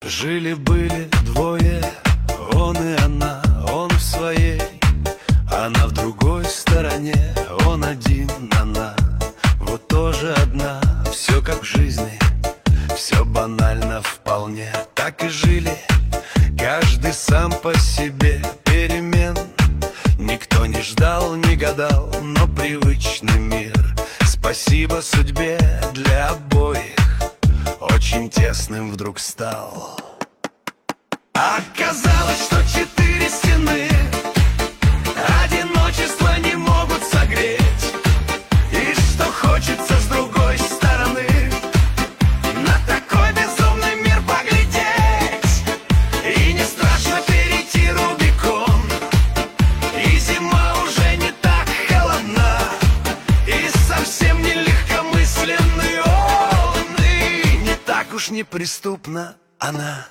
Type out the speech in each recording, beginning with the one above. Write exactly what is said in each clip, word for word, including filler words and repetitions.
Жили-были двое, он и она, он в своей, она в другой стороне, он один, она вот тоже одна. Все как в жизни, все банально вполне. Так и жили, каждый сам по себе. Перемен никто не ждал, не гадал, но привычный мир, спасибо судьбе, для обоих очень тесным вдруг стал. Оказалось, что четыре стены одиночество не могут согреть, и что хочется с другой стороны на такой безумный мир поглядеть. И не страшно перейти Рубикон, и зима уже не так холодна, и совсем не легкомысленный он, и не так уж неприступна она.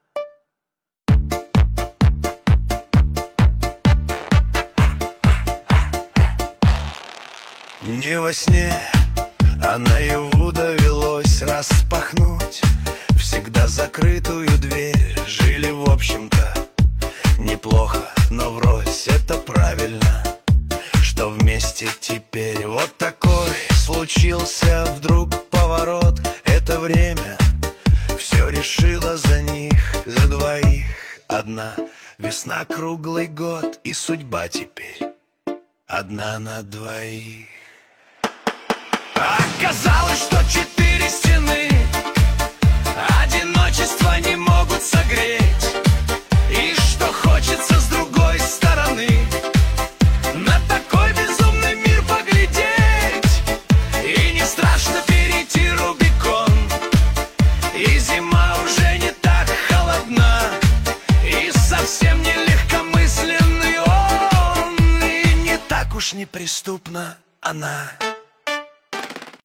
Не во сне, а наяву довелось распахнуть всегда закрытую дверь. Жили, в общем-то, неплохо, но врозь это правильно, что вместе теперь. Вот такой случился вдруг поворот. Это время все решило за них, за двоих. Одна весна, круглый год, и судьба теперь одна на двоих. Оказалось, что четыре стены одиночество не могут согреть, и что хочется с другой стороны на такой безумный мир поглядеть. И не страшно перейти Рубикон, и зима уже не так холодна, и совсем не легкомысленный он, и не так уж неприступна она.